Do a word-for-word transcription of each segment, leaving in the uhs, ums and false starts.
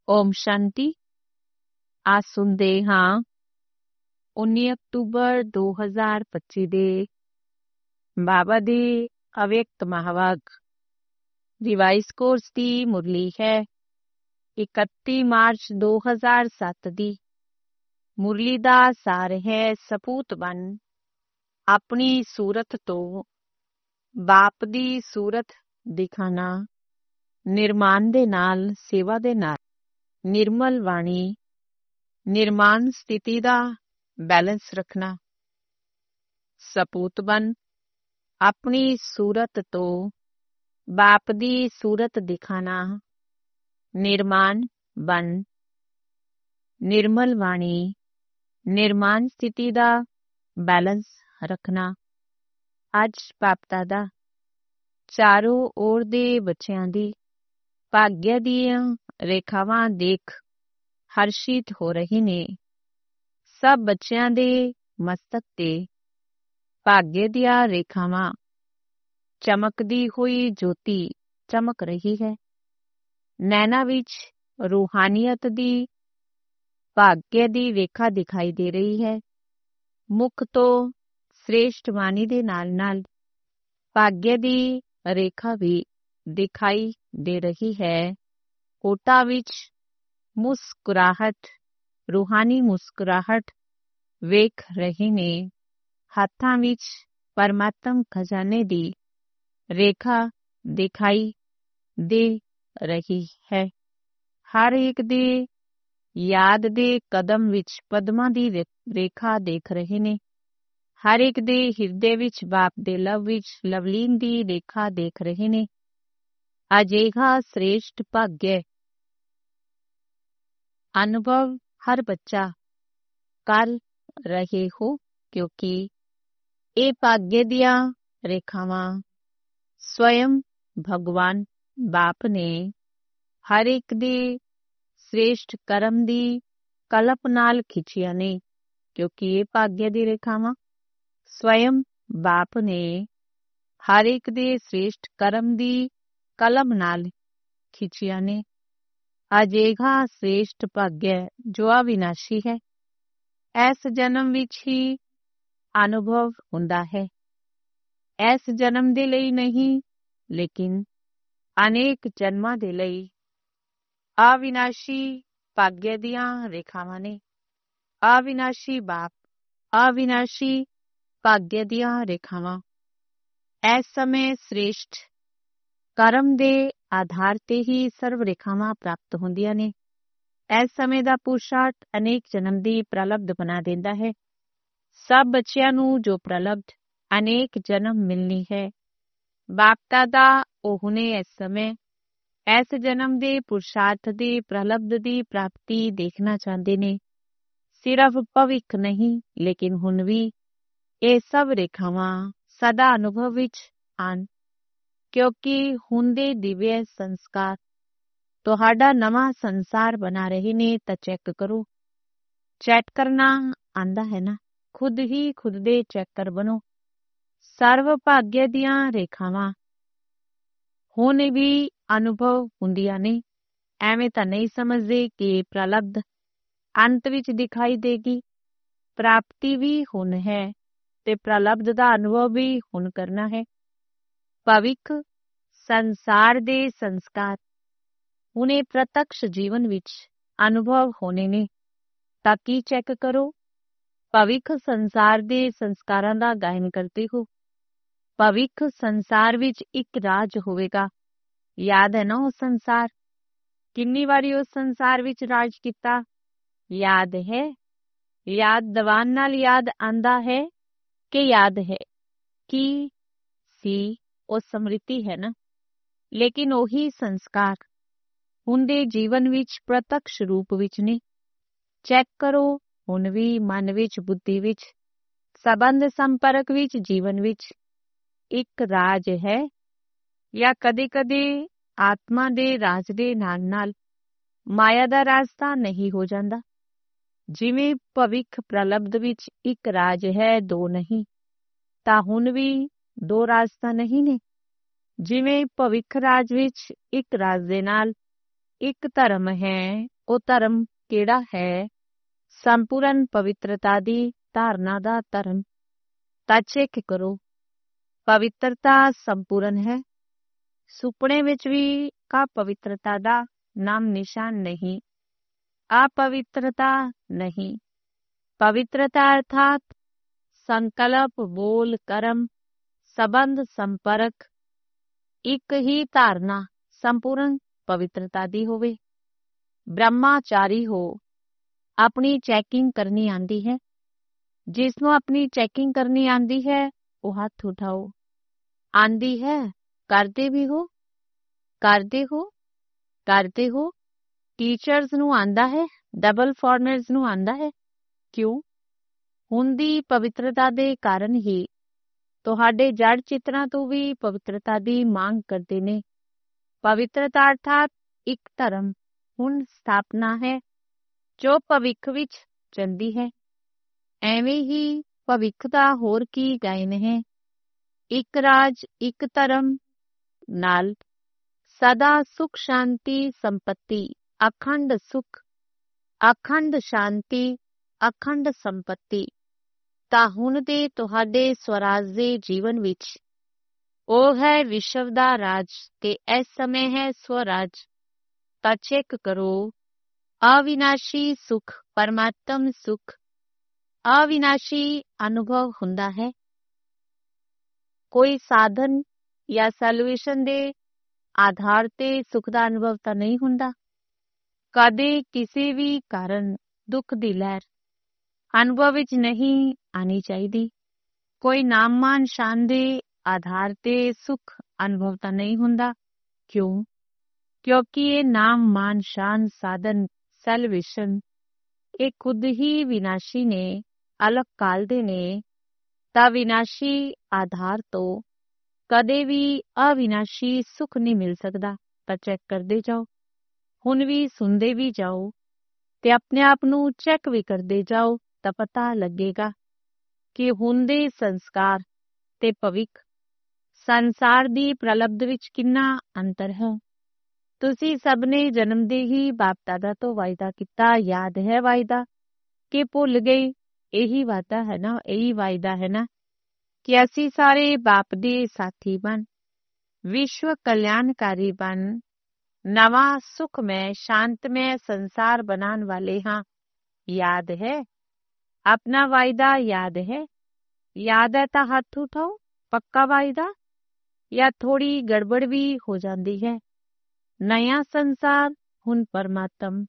ਓਮ ਸ਼ਾਂਤੀ। ਅੱਜ ਸੁਣਦੇ ਹਾਂ ਉੱਨੀ ਅਕਤੂਬਰ ਦੋ ਹਜ਼ਾਰ ਪੱਚੀ ਦੇ ਬਾਬਾ ਦੀ ਅਵਿਅਕਤ ਮਹਾਵਾਕ ਰਿਵਾਈਜ਼ ਕੋਰਸ ਦੀ ਮੁਰਲੀ ਹੈ ਇਕੱਤੀ ਮਾਰਚ ਦੋ ਹਜ਼ਾਰ ਸੱਤ ਦੀ। ਮੁਰਲੀ ਦਾ ਸਾਰ ਹੈ ਸਪੂਤ ਬਨ ਆਪਣੀ ਸੂਰਤ ਤੋਂ ਬਾਪ ਦੀ ਸੂਰਤ ਦਿਖਾਣਾ, ਨਿਰਮਾਣ ਦੇ ਨਾਲ ਸੇਵਾ ਦੇ ਨਾਲ ਨਿਰਮਲ ਬਾਣੀ ਨਿਰਮਾਣ ਸਥਿਤੀ ਦਾ ਬੈਲੈਂਸ ਰੱਖਣਾ। ਸਪੂਤ ਬਨ ਆਪਣੀ ਸੂਰਤ ਤੋਂ ਬਾਪ ਦੀ ਸੂਰਤ ਦਿਖਾਣਾ, ਨਿਰਮਾਣ ਬਨ ਨਿਰਮਲ ਬਾਣੀ ਨਿਰਮਾਣ ਸਥਿਤੀ ਦਾ ਬੈਲੈਂਸ ਰੱਖਣਾ। ਅੱਜ ਬਾਪਤਾ ਦਾ ਚਾਰੋਂ ओर ਦੇ ਬੱਚਿਆਂ ਦੀ ਭਾਗਿਆ ਦੀਆਂ ਰੇਖਾਵਾਂ ਦੇਖ ਹਰਸ਼ਿਤ ਹੋ ਰਹੇ ਨੇ। ਸਭ ਬੱਚਿਆਂ ਦੇ ਮਸਤਕ ਤੇ ਭਾਗਯ ਦੀਆਂ ਰੇਖਾਵਾਂ ਚਮਕਦੀ ਹੋਈ ਜੋਤੀ ਚਮਕ ਰਹੀ ਹੈ। ਨੈਣਾ ਵਿੱਚ ਰੂਹਾਨੀਅਤ ਦੀ ਭਾਗਯ ਦੀ ਰੇਖਾ ਦਿਖਾਈ ਦੇ ਰਹੀ ਹੈ। ਮੁਖ ਤੋਂ ਸ੍ਰੇਸ਼ਟ ਬਾਣੀ ਦੇ ਨਾਲ ਨਾਲ ਭਾਗਯ ਦੀ ਰੇਖਾ ਵੀ ਦਿਖਾਈ ਦੇ ਰਹੀ ਹੈ। ਹੋਠਾਂ ਵਿੱਚ ਮੁਸਕਰਾਹਟ ਰੂਹਾਨੀ ਮੁਸਕਰਾਹਟ ਵੇਖ ਰਹੇ ਨੇ। ਹੱਥਾਂ ਵਿੱਚ ਪਰਮਾਤਮ ਖਜ਼ਾਨੇ ਦੀ ਰੇਖਾ ਦਿਖਾਈ ਦੇ ਰਹੀ ਹੈ। ਹਰ ਇੱਕ ਦੇ ਯਾਦ ਦੇ ਕਦਮ ਵਿੱਚ ਪਦਮਾਂ ਦੀ ਰੇਖਾ ਦੇਖ ਰਹੇ ਨੇ। ਹਰ ਇੱਕ ਦੇ ਹਿਰਦੇ ਵਿੱਚ ਬਾਪ ਦੇ ਲਵ ਵਿੱਚ ਲਵਲੀਨ ਦੀ ਰੇਖਾ ਦੇਖ ਰਹੇ ਨੇ। ਅਜਿਹਾ ਸ੍ਰੇਸ਼ਟ ਭਾਗਯ ਅਨੁਭਵ ਹਰ ਬੱਚਾ ਕਰ ਰਹੇ ਹੋ, ਕਿਉਂਕਿ ਇਹ ਭਾਗਯ ਦੀਆਂ ਰੇਖਾਵਾਂ ਸਵਯੰ ਭਗਵਾਨ ਬਾਪ ਨੇ ਹਰ ਇੱਕ ਦੇ ਸ੍ਰੇਸ਼ਟ ਕਰਮ ਦੀ ਕਲਪ ਨਾਲ ਖਿੱਚੀਆਂ ਨੇ। ਕਿਉਂਕਿ ਇਹ ਭਾਗਯ ਦੀ ਰੇਖਾਵਾਂ ਸਵਯੰ ਬਾਪ ਨੇ ਹਰ ਇੱਕ ਦੇ ਸ੍ਰੇਸ਼ਟ ਕਰਮ ਦੀ ਕਲਮ ਨਾਲ ਖਿੱਚੀਆਂ ਨੇ। ਅਜਿਹਾ ਸ੍ਰੇਸ਼ਟ ਭਾਗਯ ਜੋ ਅਵਿਨਾਸ਼ੀ ਹੈ, ਇਸ ਜਨਮ ਵਿੱਚ ਹੀ ਅਨੁਭਵ ਹੁੰਦਾ ਹੈ। ਇਸ ਜਨਮ ਦੇ ਲਈ ਨਹੀਂ, ਲੇਕਿਨ ਅਨੇਕ ਜਨਮਾਂ ਦੇ ਲਈ ਅਵਿਨਾਸ਼ੀ ਭਾਗਯ ਦੀਆਂ ਰੇਖਾਵਾਂ ਨੇ। ਅਵਿਨਾਸ਼ੀ ਬਾਪ ਅਵਿਨਾਸ਼ੀ ਭਾਗਯ ਦੀਆਂ ਰੇਖਾਵਾਂ ਇਸ ਸਮੇਂ ਸ੍ਰੇਸ਼ਟ ਕਰਮ ਦੇ ਆਧਾਰ ਤੇ ਹੀ ਸਰਵ ਰੇਖਾਵਾਂ ਪ੍ਰਾਪਤ ਹੁੰਦੀਆਂ ਨੇ। ਇਸ ਸਮੇਂ ਦਾ ਪੁਰਸ਼ਾਰਥ ਅਨੇਕ ਜਨਮ ਦੀ ਪ੍ਰਲਬਧ ਬਣਾ ਦਿੰਦਾ ਹੈ। ਸਭ ਬੱਚਿਆਂ ਨੂੰ ਜੋ ਪ੍ਰਲਬਧ ਅਨੇਕ ਜਨਮ ਮਿਲਣੀ ਹੈ, ਬਾਪਤਾ ਦਾ ਉਹਨੇ ਇਸ ਸਮੇਂ ਇਸ ਜਨਮ ਦੇ ਪੁਰਸ਼ਾਰਥ ਦੀ ਪ੍ਰਲਬਧ ਦੀ ਪ੍ਰਾਪਤੀ ਦੇਖਣਾ ਚਾਹੁੰਦੇ ਨੇ। ਸਿਰਫ ਭਵਿੱਖ ਨਹੀਂ, ਲੇਕਿਨ ਹੁਣ ਵੀ ਇਹ ਸਭ ਰੇਖਾਵਾਂ ਸਦਾ ਅਨੁਭਵ ਵਿੱਚ ਆਣ, ਕਿਉਂਕਿ ਹੁਣ ਦੇ ਦਿਵਯ ਸੰਸਕਾਰ ਤੁਹਾਡਾ ਨਵਾਂ ਸੰਸਾਰ ਬਣਾ ਰਹੇ ਨੇ। ਤਾਂ ਚੈੱਕ ਕਰੋ, ਚੈੱਕ ਕਰਨਾ ਆਂਦਾ ਹੈ ਨਾ, ਖੁਦ ਹੀ ਖੁਦ ਦੇ ਚੈੱਕਰ ਬਣੋ। ਸਰਵ ਭਾਗਯ ਦੀਆਂ ਰੇਖਾਵਾਂ ਹੁਣ ਵੀ ਅਨੁਭਵ ਹੁੰਦੀਆਂ ਨੇ। ਐਵੇਂ ਤਾਂ ਨਹੀਂ ਸਮਝਦੇ ਕਿ ਪ੍ਰਲਬਧ ਅੰਤ ਵਿੱਚ ਦਿਖਾਈ ਦੇਗੀ। ਪ੍ਰਾਪਤੀ ਵੀ ਹੁਣ ਹੈ ਤੇ ਪ੍ਰਲਬਧ ਦਾ ਅਨੁਭਵ ਵੀ ਹੁਣ ਕਰਨਾ ਹੈ। ਭਵਿੱਖ ਸੰਸਾਰ ਦੇ ਸੰਸਕਾਰ ਹੁਣੇ ਪ੍ਰਤੱਕਸ਼ ਜੀਵਨ ਵਿੱਚ ਅਨੁਭਵ ਹੋਣੇ ਨੇ। ਤਾਂ ਕੀ ਚੈੱਕ ਕਰੋ, ਭਵਿੱਖ ਸੰਸਾਰ ਦੇ ਸੰਸਕਾਰਾਂ ਦਾ ਗਾਇਨ ਕਰਦੇ ਹੋ। ਭਵਿੱਖ ਸੰਸਾਰ ਵਿੱਚ ਇੱਕ ਰਾਜ ਹੋਵੇਗਾ। ਯਾਦ ਹੈ ਨਾ ਉਹ ਸੰਸਾਰ, ਕਿੰਨੀ ਵਾਰੀ ਉਸ ਸੰਸਾਰ ਵਿੱਚ ਰਾਜ ਕੀਤਾ, ਯਾਦ ਹੈ। ਯਾਦ ਦਵਾਨ ਨਾਲ ਯਾਦ ਆਂਦਾ ਹੈ ਕਿ ਯਾਦ ਹੈ ਕੀ ਸੀ, ਉਹ ਸਮ੍ਰਿਤੀ ਹੈ ਨਾ। ਲੇਕਿਨ ਉਹੀ ਸੰਸਕਾਰ ਹੁਣ ਦੇ ਜੀਵਨ ਵਿੱਚ ਪ੍ਰਤੱਕਸ਼ ਰੂਪ ਵਿੱਚ ਨੇ। ਚੈੱਕ ਕਰੋ, ਹੁਣ ਵੀ ਮਨ ਵਿੱਚ ਬੁੱਧੀ ਵਿੱਚ ਸੰਬੰਧ ਸੰਪਰਕ ਵਿੱਚ ਜੀਵਨ ਵਿੱਚ ਇੱਕ ਰਾਜ ਹੈ, ਜਾਂ ਕਦੇ ਕਦੇ ਆਤਮਾ ਦੇ ਰਾਜ ਦੇ ਨਾਲ ਨਾਲ ਮਾਇਆ ਦਾ ਰਾਜ ਤਾਂ ਨਹੀਂ ਹੋ ਜਾਂਦਾ। ਜਿਵੇਂ ਭਵਿੱਖ ਪ੍ਰਲਬਧ ਵਿੱਚ ਇੱਕ ਰਾਜ ਹੈ, ਦੋ ਨਹੀਂ, ਤਾਂ ਹੁਣ ਵੀ ਦੋ ਰਾਜ ਤਾਂ ਨਹੀਂ ਨੇ। ਜਿਵੇਂ ਭਵਿੱਖ ਰਾਜ ਵਿੱਚ ਇੱਕ ਰਾਜ ਦੇ ਨਾਲ ਇੱਕ ਧਰਮ ਹੈ, ਉਹ ਧਰਮ ਕਿਹੜਾ ਹੈ? ਸੰਪੂਰਨ ਪਵਿੱਤਰਤਾ ਦੀ ਧਾਰਨਾ ਦਾ ਧਰਮ। ਤਾਂ ਚੈੱਕ ਕਰੋ, ਪਵਿੱਤਰਤਾ ਸੰਪੂਰਨ ਹੈ। ਸੁਪਨੇ ਵਿੱਚ ਵੀ ਕਾ ਪਵਿੱਤਰਤਾ ਦਾ ਨਾਮ ਨਿਸ਼ਾਨ ਨਹੀਂ, अपवित्रता नहीं। पवित्रता अर्थात संकल्प, बोल, कर्म, संबंध, संपर्क एक ही धारणा संपूर्ण पवित्रता दी होवे। ब्रह्माचारी हो, अपनी चैकिंग करनी आंदी है। जिसनों अपनी चैकिंग करनी आंदी है वो हाथ उठाओ। आंदी है, करते भी हो, करते हो, करते हो। ਟੀਚਰਸ ਨੂੰ ਆਂਦਾ ਹੈ, ਡਬਲ ਫੋਰਨਰਸ ਨੂੰ ਆਂਦਾ ਹੈ। ਕਿਉਂ? ਹੁਣ ਦੀ ਪਵਿੱਤਰਤਾ ਦੇ ਕਾਰਨ ਹੀ ਤੁਹਾਡੇ ਜੜ ਚਿੱਤਰਾਂ ਤੋਂ ਵੀ ਪਵਿੱਤਰਤਾ ਦੀ ਮੰਗ ਕਰਦੇ ਨੇ। ਪਵਿੱਤਰਤਾ ਅਰਥਾਤ ਇੱਕ ਧਰਮ ਹੁਣ ਸਥਾਪਨਾ ਹੈ ਜੋ ਭਵਿੱਖ ਵਿੱਚ ਚਲਦੀ ਹੈ। ਐਵੇਂ ਹੀ ਭਵਿੱਖ ਦਾ ਹੋਰ ਕੀ ਗਾਇਨ ਹੈ? ਇੱਕ ਰਾਜ, ਇੱਕ ਧਰਮ ਨਾਲ ਸਦਾ ਸੁਖ ਸ਼ਾਂਤੀ ਸੰਪत्ति, ਅਖੰਡ ਸੁਖ, ਅਖੰਡ ਸ਼ਾਂਤੀ, ਅਖੰਡ ਸੰਪत्ति। ਤਾਂ ਹੁਣ ਦੇ ਤੁਹਾਡੇ ਸਵਰਾਜ ਦੇ ਜੀਵਨ ਵਿੱਚ ਉਹ ਹੈ ਵਿਸ਼ਵ ਦਾ ਰਾਜ ਤੇ ਇਸ ਸਮੇਂ ਹੈ ਸਵਰਾਜ। ਤਾਂ ਚੈੱਕ ਕਰੋ, ਅਵਿਨਾਸ਼ੀ ਸੁਖ, ਪਰਮਾਤਮ ਸੁਖ, ਅਵਿਨਾਸ਼ੀ ਅਨੁਭਵ ਹੁੰਦਾ ਹੈ। ਕੋਈ ਸਾਧਨ ਜਾਂ ਸੋਲੂਸ਼ਨ ਦੇ ਆਧਾਰ ਤੇ ਸੁਖ ਦਾ ਅਨੁਭਵ ਤਾਂ ਨਹੀਂ ਹੁੰਦਾ। ਕਦੇ ਕਿਸੇ ਵੀ ਕਾਰਨ ਦੁੱਖ ਦੀ ਲਹਿਰ ਅਨੁਭਵ ਵਿੱਚ ਨਹੀਂ ਆਣੀ ਚਾਹੀਦੀ। ਕੋਈ ਨਾਮ-ਮਾਨ ਸ਼ਾਨ ਦੇ ਆਧਾਰ ਤੇ ਸੁਖ ਅਨੁਭਵ ਤਾਂ ਨਹੀਂ ਹੁੰਦਾ। ਕਿਉਂ? ਕਿਉਂਕਿ ਇਹ ਨਾਮ-ਮਾਨ ਸ਼ਾਨ, ਸਾਧਨ, ਸੈਲਵੇਸ਼ਨ ਇਹ ਖੁਦ ਹੀ ਵਿਨਾਸ਼ੀ ਨੇ, ਅਲੱਗ ਕਾਲ ਦੇ ਨੇ। ਤਾਂ ਵਿਨਾਸ਼ੀ ਆਧਾਰ ਤੋਂ ਕਦੇ ਵੀ ਅਵਿਨਾਸ਼ੀ ਸੁਖ ਨਹੀਂ ਮਿਲ ਸਕਦਾ। ਤਾਂ ਚੈੱਕ ਕਰਦੇ ਜਾਓ, ਹੁਣ ਵੀ ਸੁਣਦੇ ਵੀ ਜਾਓ ਤੇ ਆਪਣੇ ਆਪ ਨੂੰ ਚੈੱਕ ਵੀ ਕਰਦੇ ਜਾਓ ਤਾਂ ਪਤਾ ਲੱਗੇਗਾ ਕਿ ਹੁਣ ਦੇ ਸੰਸਕਾਰ ਤੇ ਭਵਿੱਖ ਸੰਸਾਰ ਦੀ ਪ੍ਰਲਬਧ ਵਿੱਚ ਕਿੰਨਾ ਅੰਤਰ ਹੈ। ਤੁਸੀਂ ਸਭ ਨੇ ਜਨਮ ਦੇ ਹੀ ਬਾਪ ਦਾਦਾ ਤੋਂ ਵਾਅਦਾ ਕੀਤਾ, ਯਾਦ ਹੈ ਵਾਅਦਾ ਕਿ ਭੁੱਲ ਗਏ? ਇਹੀ ਵਾਅਦਾ ਹੈ ਨਾ, ਇਹੀ ਵਾਅਦਾ ਹੈ ਨਾ ਕਿ ਅਸੀਂ ਸਾਰੇ ਬਾਪ ਦੇ ਸਾਥੀ ਬਣ, ਵਿਸ਼ਵ ਕਲਿਆਣਕਾਰੀ ਬਣ, ਨਵਾਂ ਸੁਖਮय शांतमय संसार बनाने वाले हाँ। याद है? अपना वायदा याद है? याद है तो हाथ उठाओ। पक्का वायदा या थोड़ी गड़बड़ भी हो जाती है? नया संसार हुन परमात्म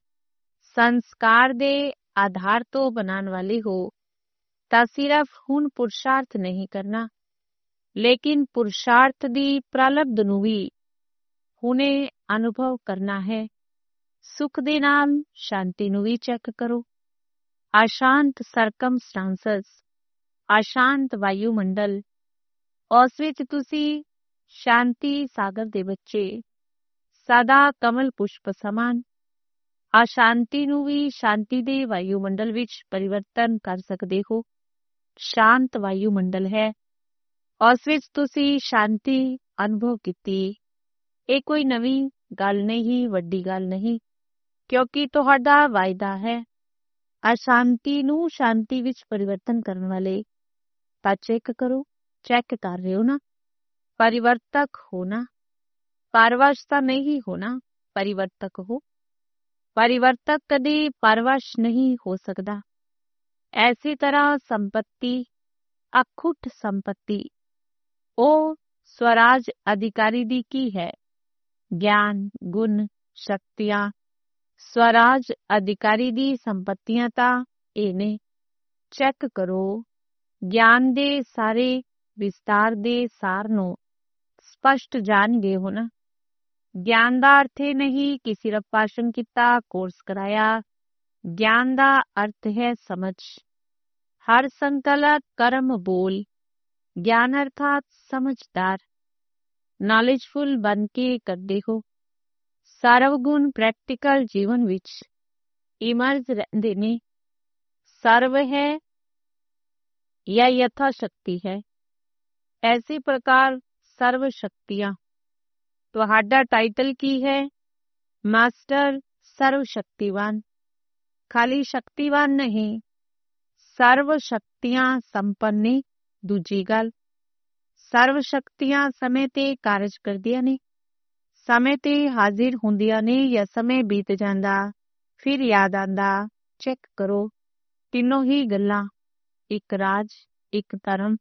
संस्कार दे आधार तो बनाने वाले हो ਤਾਂ ਸਿਰਫ ਹੁਣ ਪੁਰਸ਼ਾਰਥ ਨਹੀਂ ਕਰਨਾ, ਲੇਕਿਨ ਪੁਰਸ਼ਾਰਥ ਦੀ ਪ੍ਰਲਬਧ ਨੂੰ ਵੀ ਹੁਣੇ ਅਨੁਭਵ ਕਰਨਾ ਹੈ। ਸੁਖ ਦੇ ਨਾਲ ਸ਼ਾਂਤੀ ਨੂੰ ਵੀ ਚੈੱਕ ਕਰੋ। ਅਸ਼ਾਂਤ ਸਰਕਮਸਟਾਂਸਸ, ਅਸ਼ਾਂਤ ਵਾਯੂਮੰਡਲ, ਉਸ ਵਿੱਚ ਤੁਸੀਂ ਸ਼ਾਂਤੀ ਸਾਗਰ ਦੇ ਬੱਚੇ, ਸਦਾ ਕਮਲ ਪੁਸ਼ਪ ਸਮਾਨ। ਅਸ਼ਾਂਤੀ ਨੂੰ ਵੀ ਸ਼ਾਂਤੀ ਦੇ ਵਾਯੂਮੰਡਲ ਵਿੱਚ ਪਰਿਵਰਤਨ ਕਰ ਸਕਦੇ ਹੋ। ਸ਼ਾਂਤ ਵਾਯੂਮੰਡਲ ਹੈ, ਉਸ ਵਿੱਚ ਤੁਸੀਂ ਸ਼ਾਂਤੀ ਅਨੁਭਵ ਕੀਤੀ। ਇਹ ਕੋਈ ਨਵੀਂ ਗੱਲ ਨਹੀਂ, ਵੱਡੀ ਗੱਲ ਨਹੀਂ, ਕਿਉਂਕਿ ਤੁਹਾਡਾ ਵਾਅਦਾ ਹੈ ਅਸ਼ਾਂਤੀ ਨੂੰ ਸ਼ਾਂਤੀ ਵਿੱਚ ਪਰਿਵਰਤਨ ਕਰਨ ਵਾਲੇ। ਤਾਂ ਚੈੱਕ ਕਰੋ, ਚੈੱਕ ਕਰ ਰਹੇ ਹੋ ਨਾ? ਪਰਿਵਰਤਕ ਹੋਣਾ, ਪਰਵਸ਼ ਤਾਂ ਨਹੀਂ ਹੋਣਾ, ਪਰਿਵਰਤਕ ਹੋ। ਪਰਿਵਰਤਕ ਕਦੇ ਪਰਵਸ਼ ਨਹੀਂ ਹੋ ਸਕਦਾ। ਐਸੀ ਤਰ੍ਹਾਂ ਸੰਪत्ति, ਅਖੁੱਟ ਸੰਪत्ति, ਉਹ ਸਵਰਾਜ ਅਧਿਕਾਰੀ ਦੀ ਕੀ ਹੈ? ਗਿਆਨ, ਗੁਣ, ਸ਼ਕਤੀਆਂ। ਸਵਰਾਜ ਅਧਿਕਾਰੀ ਦੀ ਸੰਪत्तियां ਤਾਂ ਇਹ ਨੇ। ਚੈੱਕ ਕਰੋ, ਗਿਆਨ ਦੇ ਸਾਰੇ ਵਿਸਤਾਰ ਦੇ ਸਾਰ ਨੂੰ ਸਪਸ਼ਟ ਜਾਣ ਗਏ ਹੋ ਨਾ। ਗਿਆਨ ਦਾ ਅਰਥ ਇਹ ਨਹੀਂ ਕਿ ਸਿਰਫ ਭਾਸ਼ਣ ਕੀਤਾ, ਕੋਰਸ ਕਰਾਇਆ। ਗਿਆਨ ਦਾ ਅਰਥ ਹੈ ਸਮਝ। ਹਰ ਸੰਕਲਪ, ਕਰਮ, ਬੋਲ। ਗਿਆਨ ਅਰਥਾਤ ਸਮਝਦਾਰ, ਨੌਲੇਜਫੁਲ ਬਣ ਕੇ ਕਰਦੇ ਹੋ। ਸਰਵਗੁਣ ਪ੍ਰੈਕਟੀਕਲ ਜੀਵਨ ਵਿੱਚ ਇਮਰਜ ਰਹਿੰਦੇ ਨੇ। ਸਰਵ ਹੈ ਜਾਂ ਯਥਾ ਸ਼ਕਤੀ ਹੈ। ਐਸੀ ਪ੍ਰਕਾਰ ਸਰਵ ਸ਼ਕਤੀਆਂ। ਤੁਹਾਡਾ ਟਾਈਟਲ ਕੀ ਹੈ? ਮਾਸਟਰ ਸਰਵ ਸ਼ਕਤੀਵਾਨ। ਖਾਲੀ ਸ਼ਕਤੀਵਾਨ ਨਹੀਂ, ਸਰਵ ਸ਼ਕਤੀਆਂ ਸੰਪੰਨ। ਦੂਜੀ ਗੱਲ, ਸਰਵ ਸ਼ਕਤੀਆਂ ਸਮੇਂ ਤੇ ਕਾਰਜ ਕਰਦੀਆਂ ਨੇ, ਸਮੇਂ ਤੇ ਹਾਜ਼ਰ ਹੁੰਦੀਆਂ ਨੇ, ਜਾਂ ਸਮੇਂ ਬੀਤ ਜਾਂਦਾ ਫਿਰ ਯਾਦ ਆਂਦਾ। ਚੈੱਕ ਕਰੋ, ਤਿੰਨੋਂ ਹੀ ਗੱਲਾਂ, ਇੱਕ ਰਾਜ, ਇੱਕ ਧਰਮ,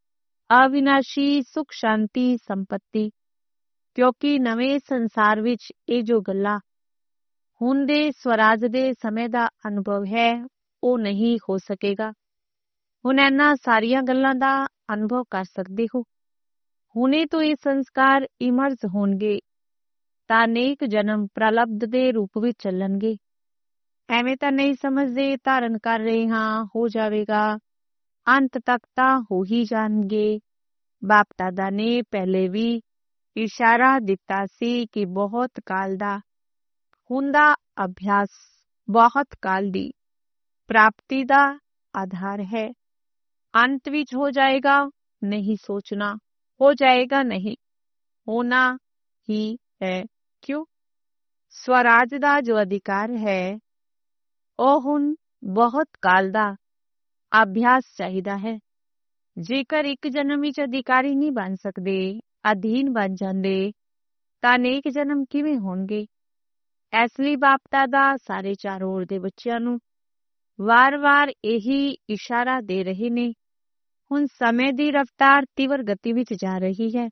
ਅਵਿਨਾਸ਼ੀ ਸੁਖ ਸ਼ਾਂਤੀ ਸੰਪत्ति। ਕਿਉਂਕਿ ਨਵੇਂ ਸੰਸਾਰ ਵਿੱਚ ਇਹ ਜੋ ਗੱਲਾਂ ਹੁਣ ਦੇ ਸਵਰਾਜ ਦੇ ਸਮੇਂ ਦਾ ਅਨੁਭਵ ਹੈ, ਉਹ ਨਹੀਂ ਹੋ ਸਕੇਗਾ। ਹੁਣ ਇਹਨਾਂ ਸਾਰੀਆਂ ਗੱਲਾਂ ਦਾ ਅਨੁਭਵ ਕਰ ਸਕਦੇ ਹੋ। ਹੁਣੇ ਤੋਂ ਇਹ ਸੰਸਕਾਰ ਇਮਰਜ ਹੋਣਗੇ ਤਾਂ ਅਨੇਕ ਜਨਮ ਪ੍ਰਲਬਧ ਦੇ ਰੂਪ ਵਿੱਚ ਚੱਲਣਗੇ। ਐਵੇਂ ਤਾਂ ਨਹੀਂ ਸਮਝਦੇ ਧਾਰਨ ਕਰ ਰਹੇ ਹਾਂ, ਹੋ ਜਾਵੇਗਾ, ਅੰਤ ਤੱਕ ਤਾਂ ਹੋ ਹੀ ਜਾਣਗੇ। ਬਾਪ ਦਾਦਾ ਨੇ ਪਹਿਲੇ ਵੀ ਇਸ਼ਾਰਾ ਦਿੱਤਾ ਸੀ ਕਿ ਬਹੁਤ ਕਾਲ ਦਾ ਹੁਣ ਦਾ ਅਭਿਆਸ ਬਹੁਤ ਕਾਲ ਦੀ ਪ੍ਰਾਪਤੀ ਦਾ ਆਧਾਰ ਹੈ। ਅੰਤ ਵਿੱਚ ਹੋ ਜਾਏਗਾ ਨਹੀਂ ਸੋਚਣਾ, ਹੋ ਜਾਏਗਾ ਨਹੀਂ, ਹੋਣਾ ਹੀ ਹੈ। ਕਿਉਂ? ਸਵਰਾਜ ਦਾ ਜੋ ਅਧਿਕਾਰ ਹੈ ਉਹ ਹੁਣ ਬਹੁਤ ਕਾਲ ਦਾ ਅਭਿਆਸ ਚਾਹੀਦਾ ਹੈ। ਜੇਕਰ ਇੱਕ ਜਨਮ ਵਿੱਚ ਅਧਿਕਾਰੀ ਨਹੀਂ ਬਣ ਸਕਦੇ, ਅਧੀਨ ਬਣ ਜਾਂਦੇ, ਤਾਂ ਅਨੇਕ ਜਨਮ ਕਿਵੇਂ ਹੋਣਗੇ? ਇਸ ਲਈ ਬਾਪ ਦਾਦਾ ਸਾਰੇ ਚਾਰੋਂ ਓਰ ਦੇ ਬੱਚਿਆਂ ਨੂੰ ਵਾਰ-ਵਾਰ ਇਹੀ ਇਸ਼ਾਰਾ ਦੇ ਰਹੇ ਨੇ। ਹੁਣ ਸਮੇਂ ਦੀ ਰਫ਼ਤਾਰ ਤੀਵਰ ਗਤੀ ਵਿੱਚ ਜਾ ਰਹੀ ਹੈ।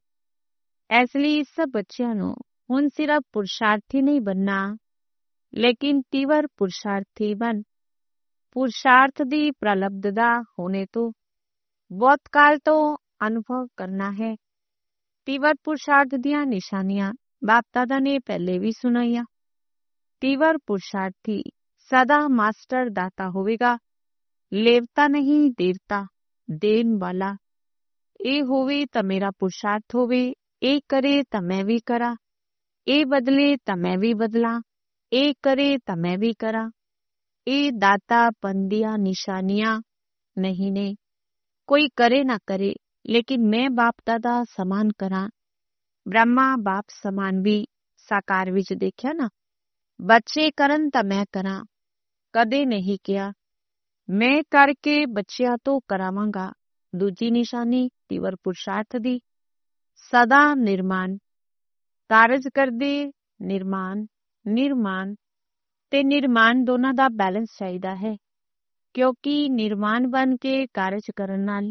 ਇਸ ਲਈ ਸਭ ਬੱਚਿਆਂ ਨੂੰ ਹੁਣ ਸਿਰਫ ਪੁਰਸ਼ਾਰਥੀ ਨਹੀਂ ਬਣਨਾ, ਲੇਕਿਨ ਤੀਵਰ ਪੁਰਸ਼ਾਰਥੀ ਬਣ। ਪੁਰਸ਼ਾਰਥ ਦੀ ਪ੍ਰਲਬਧਤਾ ਹੋਣੇ ਤੋਂ ਬਹੁਤ ਕਾਲ ਤੋਂ ਅਨੁਭਵ ਕਰਨਾ ਹੈ। ਤੀਵਰ ਪੁਰਸ਼ਾਰਥ ਦੀਆਂ ਨਿਸ਼ਾਨੀਆਂ ਬਾਪ ਦਾਦਾ ਨੇ ਪਹਿਲੇ ਵੀ ਸੁਣਾਈਆਂ। ਤੀਵਰ ਪੁਰਸ਼ਾਰਥੀ ਸਦਾ ਮਾਸਟਰ ਦਾਤਾ ਹੋਵੇਗਾ, ਲੇਵਤਾ ਨਹੀਂ ਦੇਵਤਾ ਦੇਣ ਵਾਲਾ। ਇਹ ਹੋਵੇ ਤਾਂ ਮੇਰਾ ਪੁਰਸ਼ਾਰਥ ਹੋਵੇ, ਇਹ ਕਰੇ ਤਾਂ ਮੈਂ ਵੀ ਕਰਾਂ, ਇਹ ਬਦਲੇ ਤਾਂ ਮੈਂ ਵੀ ਬਦਲਾਂ, ਇਹ ਕਰੇ ਤਾਂ ਮੈਂ ਵੀ ਕਰਾਂ। ਇਹ ਦਾਤਾ ਪਨ ਦੀਆਂ ਨਿਸ਼ਾਨੀਆਂ ਨਹੀਂ ਨੇ। ਕੋਈ ਕਰੇ ਨਾ ਕਰੇ, ਲੇਕਿਨ ਮੈਂ ਬਾਪ ਦਾਦਾ ਸਮਾਨ ਕਰਾਂ। ਬ੍ਰਹਮਾ ਬਾਪ ਸਮਾਨ ਵੀ ਸਾਕਾਰ ਵਿੱਚ ਦੇਖਿਆ ਨਾ। ਬੱਚੇ ਕਰਨ ਤਾਂ ਮੈਂ ਕਰਾਂ, ਕਦੇ ਨਹੀਂ ਕਿਹਾ ਮੈਂ ਕਰਕੇ ਬੱਚਿਆਂ ਤੋਂ ਕਰਾਵਾਂਗਾ। ਦੂਜੀ ਨਿਸ਼ਾਨੀ ਤੀਵਰ ਪੁਰਸ਼ਾਰਥ ਦੀ, ਸਦਾ ਨਿਰਮਾਣ ਕਾਰਜ ਕਰਦੇ। ਨਿਰਮਾਣ ਨਿਰਮਾਣ ਤੇ ਨਿਰਮਾਣ ਦੋਨਾਂ ਦਾ ਬੈਲੈਂਸ ਚਾਹੀਦਾ ਹੈ, ਕਿਉਂਕਿ ਨਿਰਮਾਣ ਬਣ ਕੇ ਕਾਰਜ ਕਰਨ ਨਾਲ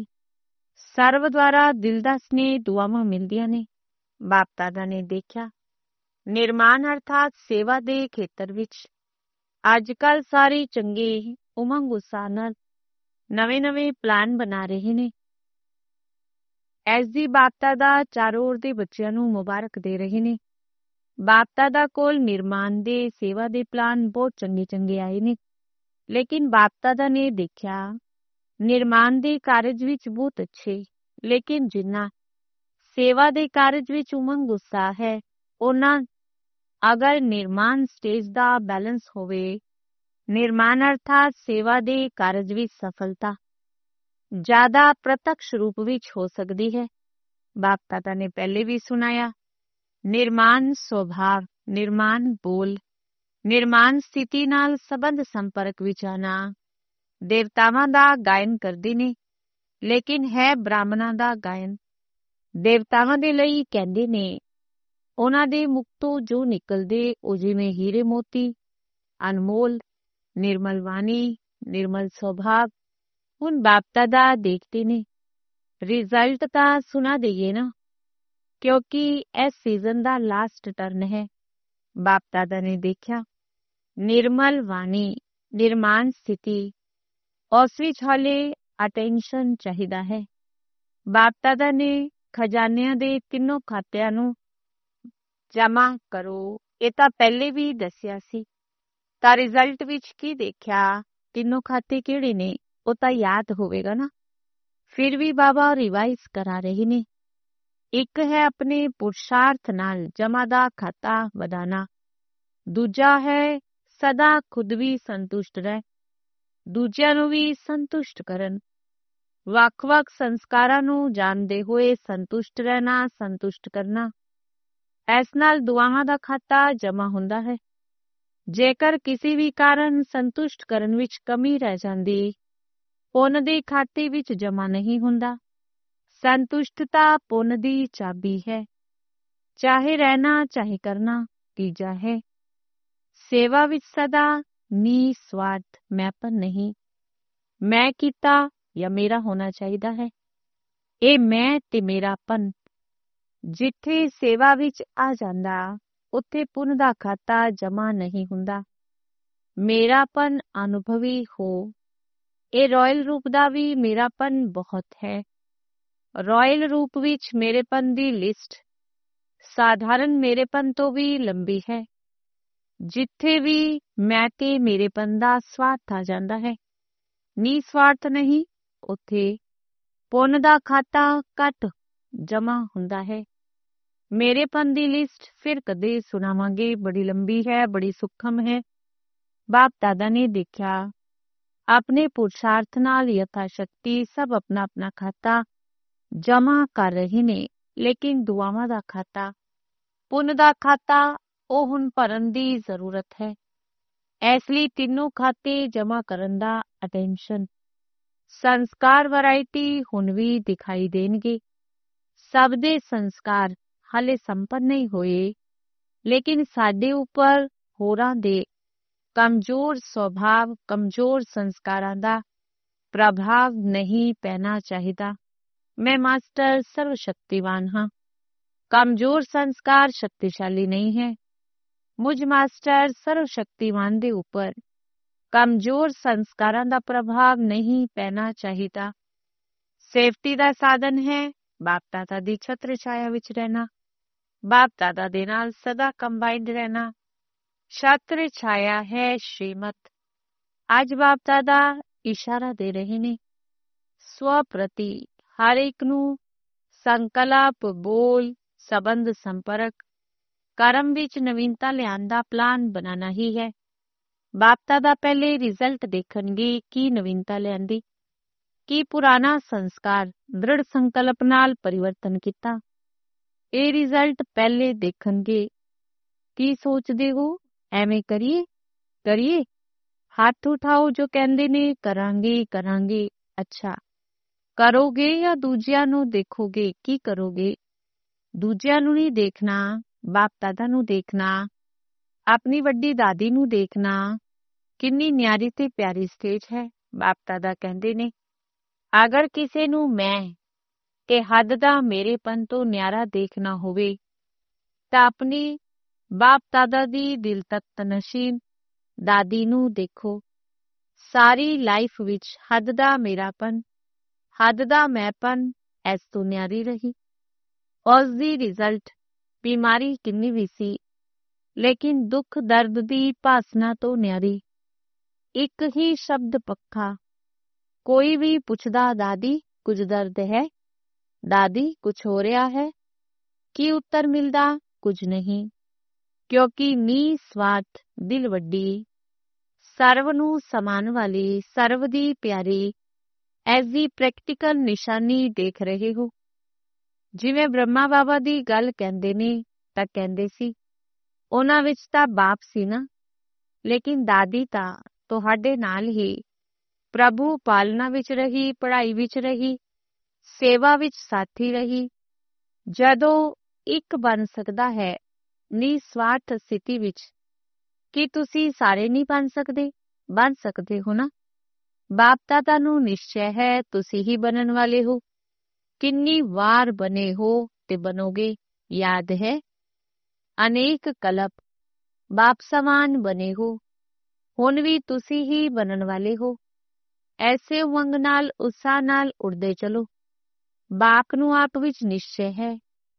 ਸਰਵ ਦੁਆਰਾ ਦਿਲ ਦਾ ਸਨੇਹ ਦੁਆਵਾਂ ਮਿਲਦੀਆਂ ਨੇ। ਬਾਪ ਦਾਦਾ ਨੇ ਦੇਖਿਆ ਨਿਰਮਾਣ ਅਰਥਾਤ ਸੇਵਾ ਦੇ ਖੇਤਰ ਵਿੱਚ ਅੱਜ ਕੱਲ ਸਾਰੇ ਚੰਗੇ ਉਮੰਗ ਉਤਸ਼ਾਹ ਨਾਲ ਨਵੇਂ ਨਵੇਂ ਪਲਾਨ ਬਣਾ ਰਹੇ ਨੇ। ਐਸ ਦੀ ਬਾਪ ਦਾਦਾ ਚਾਰੋਂ ਓਰ ਦੇ ਬੱਚਿਆਂ ਨੂੰ ਮੁਬਾਰਕ ਦੇ ਰਹੇ ਨੇ। ਬਾਪ ਦਾਦਾ ਕੋਲ ਨਿਰਮਾਣ ਦੇ ਸੇਵਾ ਦੇ ਪਲਾਨ ਬਹੁਤ ਚੰਗੇ ਚੰਗੇ ਆਏ ਨੇ, ਲੇਕਿਨ ਬਾਪ ਦਾਦਾ ਨੇ ਦੇਖਿਆ ਨਿਰਮਾਣ ਦੇ ਕਾਰਜ ਵਿੱਚ ਬਹੁਤ ਅੱਛੇ, ਲੇਕਿਨ ਜਿੰਨਾ ਸੇਵਾ ਦੇ ਕਾਰਜ ਵਿੱਚ ਉਮੰਗ ਉਤਸ਼ਾਹ ਹੈ, ਉਹਨਾਂ ਅਗਰ ਨਿਰਮਾਣ ਸਟੇਜ ਦਾ ਬੈਲੈਂਸ ਹੋਵੇ, ਨਿਰਮਾਣ ਅਰਥਾਤ ਸੇਵਾ ਦੇ ਕਾਰਜ ਵਿੱਚ ਸਫਲਤਾ ਜ਼ਿਆਦਾ ਪ੍ਰਤੱਖ ਰੂਪ ਵਿੱਚ ਹੋ ਸਕਦੀ ਹੈ। ਬਾਪ ਦਾਦਾ ਨੇ ਪਹਿਲੇ ਵੀ ਸੁਣਾਇਆ ਨਿਰਮਾਣ ਸੁਭਾਵ, ਨਿਰਮਾਣ ਬੋਲ, ਨਿਰਮਾਣ ਸਥਿਤੀ ਨਾਲ ਸੰਬੰਧ ਸੰਪਰਕ ਵਿੱਚ ਆਣਾ। ਦੇਵਤਾਵਾਂ ਦਾ ਗਾਇਨ ਕਰਦੇ ਨੇ, ਲੇਕਿਨ ਹੈ ਬ੍ਰਾਹਮਣਾਂ ਦਾ ਗਾਇਨ। ਦੇਵਤਾਵਾਂ ਦੇ ਲਈ ਕਹਿੰਦੇ ਨੇ ਉਹਨਾਂ ਦੇ ਮੁਖ ਤੋਂ ਜੋ ਨਿਕਲਦੇ ਉਹ ਜਿਵੇਂ ਹੀਰੇ ਮੋਤੀ, ਅਨਮੋਲ, ਨਿਰਮਲ ਵਾਣੀ, ਨਿਰਮਲ ਸੁਭਾਵ। ਹੁਣ ਬਾਪ ਦਾਦਾ ਦੇਖਦੇ ਨੇ ਰਿਜ਼ਲਟ ਤਾਂ ਸੁਣਾ ਦੇਈਏ ਨਾ, ਕਿਉਂਕਿ ਇਸ ਸੀਜ਼ਨ ਦਾ ਲਾਸਟ ਟਰਨ ਹੈ। ਬਾਪ ਦਾਦਾ ਨੇ ਦੇਖਿਆ ਨਿਰਮਲ ਵਾਣੀ, ਨਿਰਮਾਣ ਸਥਿਤੀ, ਉਸ ਵਿੱਚ ਹਾਲੇ ਅਟੈਂਸ਼ਨ ਚਾਹੀਦਾ ਹੈ। ਬਾਪ ਦਾਦਾ ਨੇ ਖਜ਼ਾਨਿਆਂ ਦੇ ਤਿੰਨੋਂ ਖਾਤਿਆਂ ਨੂੰ ਜਮ੍ਹਾਂ ਕਰੋ, ਇਹ ਤਾਂ ਪਹਿਲੇ ਵੀ ਦੱਸਿਆ ਸੀ। ਤਾਂ ਰਿਜ਼ਲਟ ਵਿੱਚ ਕੀ ਦੇਖਿਆ, ਤਿੰਨੋਂ ਖਾਤੇ ਕਿਹੜੇ ਨੇ, ਉਹ ਤਾਂ ਯਾਦ ਹੋਵੇਗਾ ਨਾ। ਫਿਰ ਵੀ ਬਾਬਾ ਰਿਵਾਈਜ਼ ਕਰਾ ਰਹੇ ਨੇ। ਇੱਕ ਹੈ ਆਪਣੇ ਪੁਰਸ਼ਾਰਥ ਨਾਲ ਜਮਾ ਦਾ ਖਾਤਾ ਵਧਾਣਾ, ਦੂਜਾ ਹੈ ਸਦਾ ਖੁਦ ਵੀ ਸੰਤੁਸ਼ਟ ਰਹਿ, ਦੂਜਿਆਂ ਨੂੰ ਵੀ ਸੰਤੁਸ਼ਟ ਕਰਨ। ਵੱਖ-ਵੱਖ ਸੰਸਕਾਰਾਂ ਨੂੰ ਜਾਣਦੇ ਹੋਏ ਸੰਤੁਸ਼ਟ ਰਹਿਣਾ, ਸੰਤੁਸ਼ਟ ਕਰਨਾ, ਇਸ ਨਾਲ ਦੁਆਵਾਂ ਦਾ ਖਾਤਾ ਜਮਾ ਹੁੰਦਾ ਹੈ। ਜੇਕਰ ਕਿਸੇ ਵੀ ਕਾਰਨ ਸੰਤੁਸ਼ਟ ਕਰਨ ਵਿੱਚ ਕਮੀ ਰਹਿ ਜਾਂਦੀ, ਪੁੰਨ ਦੇ ਖਾਤੇ ਵਿੱਚ ਜਮ੍ਹਾਂ ਨਹੀਂ ਹੁੰਦਾ। ਸੰਤੁਸ਼ਟਤਾ ਪੁੰਨ ਦੀ ਚਾਬੀ ਹੈ। ਚਾਹੇ ਰਹਿਣਾ ਚਾਹੇ ਕਰਨਾ ਤੀਜਾ ਹੈ। ਸੇਵਾ ਵਿੱਚ ਸਦਾ ਨਿਸਵਾਰਥ ਮੈਂਪਨ ਨਹੀਂ। ਮੈਂ ਕੀਤਾ ਜਾਂ ਮੇਰਾ ਹੋਣਾ ਚਾਹੀਦਾ ਹੈ। ਇਹ ਮੈਂ ਤੇ ਮੇਰਾਪਨ ਜਿੱਥੇ ਸੇਵਾ ਵਿੱਚ ਆ ਜਾਂਦਾ, ਉੱਥੇ ਪੁੰਨ ਦਾ ਖਾਤਾ ਜਮ੍ਹਾਂ ਨਹੀਂ ਹੁੰਦਾ। ਮੇਰਾਪਨ ਅਨੁਭਵੀ ਹੋ। ਇਹ ਰਾਇਲ ਰੂਪ ਦਾ ਵੀ ਮੇਰਾਪਨ ਬਹੁਤ ਹੈ। ਰਾਇਲ ਰੂਪ ਵਿੱਚ ਮੇਰੇਪਨ ਦੀ ਲਿਸਟ ਸਾਧਾਰਨ ਮੇਰੇਪਨ ਤੋਂ ਵੀ ਲੰਬੀ ਹੈ। ਜਿੱਥੇ ਵੀ ਮੈਂ ਤੇ ਮੇਰੇਪਨ ਦਾ ਸਵਾਰਥ ਆ ਜਾਂਦਾ ਹੈ, ਨਿਸਵਾਰਥ ਨਹੀਂ, ਉੱਥੇ ਪੁੰਨ ਦਾ ਖਾਤਾ ਘੱਟ ਜਮ੍ਹਾਂ ਹੁੰਦਾ ਹੈ। ਮੇਰੇਪਨ ਦੀ ਲਿਸਟ ਫਿਰ ਕਦੇ ਸੁਣਾਵਾਂਗੇ, ਬੜੀ ਲੰਬੀ ਹੈ, ਬੜੀ ਸੂਖਮ ਹੈ। ਬਾਪ ਦਾਦਾ ਨੇ ਦੇਖਿਆ, ਆਪਣੇ ਪੁਰਸ਼ਾਰਥ ਨਾਲ ਯਥਾ ਸ਼ਕਤੀ ਸਭ ਆਪਣਾ ਆਪਣਾ ਖਾਤਾ ਜਮ੍ਹਾਂ ਕਰ ਰਹੇ ਨੇ, ਲੇਕਿਨ ਦੁਆਵਾਂ ਦਾ ਖਾਤਾ, ਪੁੰਨ ਦਾ ਖਾਤਾ, ਉਹ ਹੁਣ ਭਰਨ ਦੀ ਜ਼ਰੂਰਤ ਹੈ। ਇਸ ਲਈ ਤਿੰਨੋਂ ਖਾਤੇ ਜਮ੍ਹਾਂ ਕਰਨ ਦਾ ਅਟੈਂਸ਼ਨ। ਸੰਸਕਾਰ ਵੈਰਾਈਟੀ ਹੁਣ ਵੀ ਦਿਖਾਈ ਦੇਣਗੇ। ਸਭ ਦੇ ਸੰਸਕਾਰ ਹਾਲੇ ਸੰਪੰਨ ਨਹੀਂ ਹੋਏ, ਲੇਕਿਨ ਸਾਡੇ ਉੱਪਰ ਹੋਰਾਂ ਦੇ ਕਮਜ਼ੋਰ ਸੁਭਾਅ, ਕਮਜ਼ੋਰ ਸੰਸਕਾਰਾਂ ਦਾ ਪ੍ਰਭਾਵ ਨਹੀਂ ਪੈਣਾ ਚਾਹੀਦਾ। ਮੈਂ ਮਾਸਟਰ ਸਰਵ ਸ਼ਕਤੀਵਾਨ ਹਾਂ। ਕਮਜ਼ੋਰ ਸੰਸਕਾਰ ਸ਼ਕਤੀਸ਼ਾਲੀ ਨਹੀਂ ਹੈ। ਮੁਝ ਮਾਸਟਰ ਸਰਵ ਸ਼ਕਤੀਵਾਨ ਦੇ ਉੱਪਰ ਕਮਜ਼ੋਰ ਸੰਸਕਾਰਾਂ ਦਾ ਪ੍ਰਭਾਵ ਨਹੀਂ ਪੈਣਾ ਚਾਹੀਦਾ। ਸੇਫਟੀ ਦਾ ਸਾਧਨ ਹੈ ਬਾਪ ਦਾਦਾ ਦੀ ਛਤਰ ਛਾਇਆ ਵਿੱਚ ਰਹਿਣਾ, ਬਾਪ ਦਾਦਾ ਦੇ ਨਾਲ ਸਦਾ ਕੰਬਾਈਨਡ ਰਹਿਣਾ। ਛਤਰ ਛਾਇਆ ਹੈ ਸ਼੍ਰੀਮਤ। ਅੱਜ ਬਾਪ ਦਾਦਾ ਇਸ਼ਾਰਾ ਦੇ ਰਹੇ ਨੇ ਸਵ ਪ੍ਰਤੀ ਹਰ ਇੱਕ ਨੂੰ ਸੰਕਲਪ, ਬੋਲ, ਸੰਬੰਧ, ਸੰਪਰਕ, ਕਰਮ ਵਿੱਚ ਨਵੀਨਤਾ ਲਿਆਉਣ ਦਾ ਪਲਾਨ ਬਣਾਉਣਾ ਹੀ ਹੈ। ਬਾਪ ਦਾਦਾ ਪਹਿਲੇ ਰਿਜ਼ਲਟ ਦੇਖਣਗੇ ਕੀ ਨਵੀਨਤਾ ਲਿਆਂਦੀ, ਕੀ ਪੁਰਾਣਾ ਸੰਸਕਾਰ ਦ੍ਰਿੜ ਸੰਕਲਪ ਨਾਲ ਪਰਿਵਰਤਨ ਕੀਤਾ। ਇਹ ਰਿਜ਼ਲਟ ਪਹਿਲੇ ਦੇਖਣਗੇ। ਕੀ ਸੋਚਦੇ ਹੋ, ਐਵੇਂ ਕਰੀਏ ਕਰੀਏ ਹੱਥ ਉਠਾਓ ਜੋ ਕਹਿੰਦੇ ਨੇ ਕਰਾਂਗੇ ਕਰਾਂਗੇ। ਅੱਛਾ ਕਰੋਗੇ ਜਾਂ ਦੂਜਿਆਂ ਨੂੰ ਦੇਖੋਗੇ? ਕੀ ਕਰੋਗੇ? ਦੂਜਿਆਂ ਨੂੰ ਨਹੀਂ ਦੇਖਣਾ, ਬਾਪ ਦਾਦਾ ਨੂੰ ਦੇਖਣਾ, ਆਪਣੀ ਵੱਡੀ ਦਾਦੀ ਨੂੰ ਦੇਖਣਾ। ਕਿੰਨੀ ਨਿਆਰੀ ਤੇ ਪਿਆਰੀ ਸਟੇਜ ਹੈ। ਬਾਪ ਦਾਦਾ ਕਹਿੰਦੇ ਨੇ ਅਗਰ ਕਿਸੇ ਨੂੰ ਮੈਂ ਤੇ ਹੱਦ ਦਾ ਮੇਰੇਪਨ ਤੋਂ ਨਿਆਰਾ ਦੇਖਣਾ ਹੋਵੇ ਤਾਂ ਆਪਣੀ ਬਾਪ ਦਾਦਾ ਦੀ ਦਿਲ ਤੱਕ ਨਸ਼ੀਨ ਦਾਦੀ ਨੂੰ ਦੇਖੋ। ਸਾਰੀ ਲਾਈਫ ਵਿੱਚ ਹੱਦ ਦਾ ਮੇਰਾਪਨ, ਹੱਦ ਦਾ ਮੈਂਪਨ ਇਸ ਤੋਂ ਨਿਆਰੀ ਰਹੀ। ਉਸ ਦੀ ਰਿਜ਼ਲਟ ਬਿਮਾਰੀ ਕਿੰਨੀ ਵੀ ਸੀ, ਲੇਕਿਨ ਦੁੱਖ ਦਰਦ ਦੀ ਭਾਸਨਾ ਤੋਂ ਨਿਆਰੀ। ਇੱਕ ਹੀ ਸ਼ਬਦ ਪੱਖਾ। ਕੋਈ ਵੀ ਪੁੱਛਦਾ ਦਾਦੀ ਕੁਝ ਦਰਦ ਹੈ, ਦਾਦੀ ਕੁਝ ਹੋ ਰਿਹਾ ਹੈ, ਕੀ ਉੱਤਰ ਮਿਲਦਾ? ਕੁਝ ਨਹੀਂ, ਕਿਉਂਕਿ ਨਿਸਵਾਰਥ ਦਿਲ ਵੱਡੀ, ਸਰਵ ਨੂੰ ਸਮਾਨ ਵਾਲੀ, ਸਰਵ ਦੀ ਪਿਆਰੀ, ਇਸ ਦੀ ਪ੍ਰੈਕਟੀਕਲ ਨਿਸ਼ਾਨੀ ਦੇਖ ਰਹੇ ਹੋ। ਜਿਵੇਂ ਬ੍ਰਹਮਾ ਬਾਬਾ ਦੀ ਗੱਲ ਕਹਿੰਦੇ ਨੇ ਤਾਂ ਕਹਿੰਦੇ ਸੀ ਉਹਨਾਂ ਵਿੱਚ ਤਾਂ ਬਾਪ ਸੀ ਨਾ, ਲੇਕਿਨ ਦਾਦੀ ਤਾਂ ਤੁਹਾਡੇ ਨਾਲ ਹੀ ਪ੍ਰਭੂ ਪਾਲਣਾ ਵਿੱਚ ਰਹੀ, ਪੜ੍ਹਾਈ ਵਿੱਚ ਰਹੀ, ਸੇਵਾ ਵਿੱਚ ਸਾਥੀ ਰਹੀ। ਜਦੋਂ ਇੱਕ ਬਣ ਸਕਦਾ ਹੈ ਨਿਸਵਾਰਥ ਸਥਿਤੀ ਵਿੱਚ, ਕੀ ਤੁਸੀਂ ਸਾਰੇ ਨਹੀਂ ਬਣ ਸਕਦੇ? ਬਣ ਸਕਦੇ ਹੋ ਨਾ। ਬਾਪ ਦਾਦਾ ਨੂੰ ਨਿਸ਼ਚੈ ਹੈ ਤੁਸੀਂ ਹੀ ਬਣਨ ਵਾਲੇ ਹੋ। ਕਿੰਨੀ ਵਾਰ ਬਣੇ ਹੋ ਤੇ ਬਣੋਗੇ, ਯਾਦ ਹੈ? ਅਨੇਕ ਕਲਪ ਬਾਪ ਸਮਾਨ ਬਣੇ ਹੋ, ਹੁਣ ਵੀ ਤੁਸੀਂ ਹੀ ਬਣਨ ਵਾਲੇ ਹੋ। ਐਸੇ ਉਮੰਗ ਨਾਲ, ਉਤਸ਼ਾਹ ਨਾਲ ਉੜਦੇ ਚਲੋ। ਬਾਪ ਨੂੰ ਆਪ ਵਿੱਚ ਨਿਸ਼ਚੈ ਹੈ,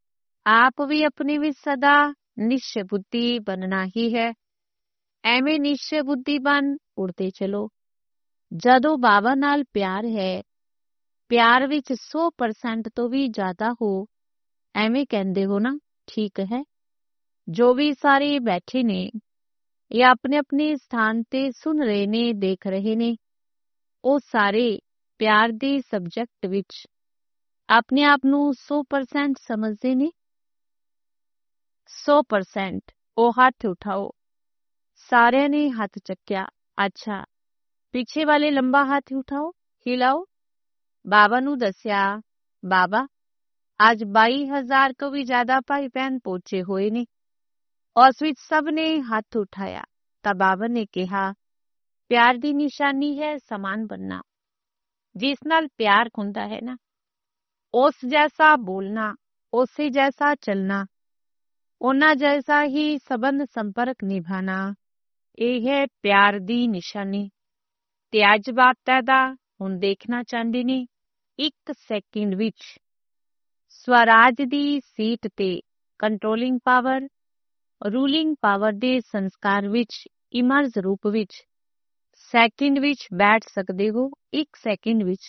ਆਪ ਵੀ ਆਪਣੀ ਵਿੱਚ ਸਦਾ ਨਿਸ਼ਚੈ ਬੁੱਧੀ ਬਣਨਾ ਹੀ ਹੈ। ਐਵੇਂ ਨਿਸ਼ਚੈ ਬੁੱਧੀ ਬਣ ਉੜਦੇ ਚਲੋ। ਜਦੋਂ ਬਾਬਾ ਨਾਲ ਪਿਆਰ ਹੈ, ਪਿਆਰ ਵਿੱਚ ਸੌ ਪਰਸੈਂਟ ਤੋਂ ਵੀ ਜ਼ਿਆਦਾ ਹੋ, ਐਵੇਂ ਕਹਿੰਦੇ ਹੋ ਨਾ, ਠੀਕ ਹੈ। ਜੋ ਵੀ ਸਾਰੇ ਬੈਠੇ ਨੇ ਜਾਂ ਆਪਣੇ ਆਪਣੇ ਸਥਾਨ ਤੇ ਸੁਣ ਰਹੇ ਨੇ, ਦੇਖ ਰਹੇ ਨੇ, ਉਹ ਸਾਰੇ ਪਿਆਰ ਦੇ ਸਬਜੈਕਟ ਵਿੱਚ ਆਪਣੇ ਆਪ ਨੂੰ ਸੌ ਪਰਸੈਂਟ ਸਮਝਦੇ ਨੇ। ਸੌ ਪਰਸੈਂਟ ਉਹ ਹੱਥ ਉਠਾਓ। ਸਾਰਿਆਂ ਨੇ ਹੱਥ ਚੱਕਿਆ। ਅੱਛਾ, ਪਿੱਛੇ ਵਾਲੇ ਲੰਬਾ ਹੱਥ ਉਠਾਓ, ਹਿਲਾਓ। ਬਾਬਾ ਨੂੰ ਦੱਸਿਆ, ਬਾਬਾ ਅੱਜ ਬਾਈ ਹਜ਼ਾਰ ਤੋਂ ਵੀ ਜ਼ਿਆਦਾ ਭਾਈ ਭੈਣ ਪਹੁੰਚੇ ਹੋਏ ਨੇ। ਉਸ ਵਿੱਚ ਸਭ ਨੇ ਹੱਥ ਉਠਾਇਆ ਤਾਂ ਬਾਬਾ ਨੇ ਕਿਹਾ, ਪਿਆਰ ਦੀ ਨਿਸ਼ਾਨੀ ਹੈ ਸਮਾਨ ਬਣਨਾ। ਜਿਸ ਨਾਲ ਪਿਆਰ ਹੁੰਦਾ ਹੈ ਨਾ, ਉਸ ਜੈਸਾ ਬੋਲਣਾ, ਉਸੇ ਜੈਸਾ ਚੱਲਣਾ, ਉਹਨਾਂ ਜੈਸਾ ਹੀ ਸੰਬੰਧ ਸੰਪਰਕ ਨਿਭਾਣਾ, ਇਹ ਹੈ ਪਿਆਰ ਦੀ ਨਿਸ਼ਾਨੀ। ਤੇ ਅੱਜ ਬਾਪ ਦਾਦਾ ਹੁਣ ਦੇਖਣਾ ਚਾਹੁੰਦੇ ਨੇ ਇੱਕ ਸੈਕਿੰਡ ਵਿੱਚ ਸਵਰਾਜ ਦੀ ਸੀਟ ਤੇ ਕੰਟਰੋਲਿੰਗ ਪਾਵਰ, ਰੂਲਿੰਗ ਪਾਵਰ ਦੇ ਸੰਸਕਾਰ ਵਿੱਚ ਇਮਰਜ ਰੂਪ ਵਿੱਚ ਸੈਕਿੰਡ ਵਿੱਚ ਬੈਠ ਸਕਦੇ ਹੋ। ਇੱਕ ਸੈਕਿੰਡ ਵਿੱਚ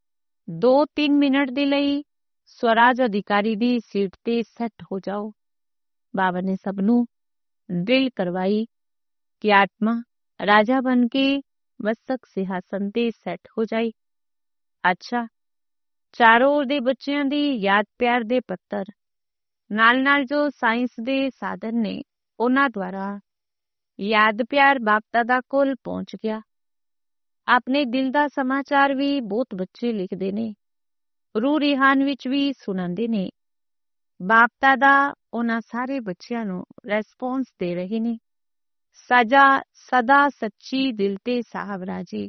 ਦੋ ਤਿੰਨ ਮਿੰਟ ਦੇ ਲਈ ਸਵਰਾਜ ਅਧਿਕਾਰੀ ਦੀ ਸੀਟ ਤੇ ਸੈੱਟ ਹੋ ਜਾਓ। ਬਾਬਾ ਨੇ ਸਭ ਨੂੰ ਡਰਿਲ ਕਰਵਾਈ ਕਿ ਆਤਮਾ ਰਾਜਾ ਬਣ ਕੇ ਮਸਤਕ ਸਿੰਘਾਸਨ ਤੇ ਸੈੱਟ ਹੋ ਜਾਏ। ਅੱਛਾ, ਚਾਰੋਂ ओर ਦੇ ਬੱਚਿਆਂ ਦੀ ਯਾਦ ਪਿਆਰ ਦੇ ਪੱਤਰ ਨਾਲ ਨਾਲ ਜੋ ਸਾਇੰਸ ਦੇ ਸਾਧਨ ਨੇ, ਉਹਨਾਂ ਦੁਆਰਾ ਯਾਦ ਪਿਆਰ ਬਾਪ ਦਾਦਾ ਕੋਲ ਪਹੁੰਚ ਗਿਆ। ਆਪਣੇ ਦਿਲ ਦਾ ਸਮਾਚਾਰ ਵੀ ਬਹੁਤ ਬੱਚੇ ਲਿਖਦੇ ਨੇ, ਰੂਹ ਰਿਹਾਨ ਵਿੱਚ ਵੀ ਸੁਣਾਉਂਦੇ ਨੇ। ਬਾਪ ਦਾਦਾ ਉਹਨਾਂ ਸਾਰੇ ਬੱਚਿਆਂ ਨੂੰ ਰੈਸਪੌਂਸ ਦੇ ਰਹੇ ਨੇ। ਸਜਾ ਸਦਾ ਸੱਚੀ ਦਿਲ ਤੇ ਸਾਹਬ ਰਾਜੀ।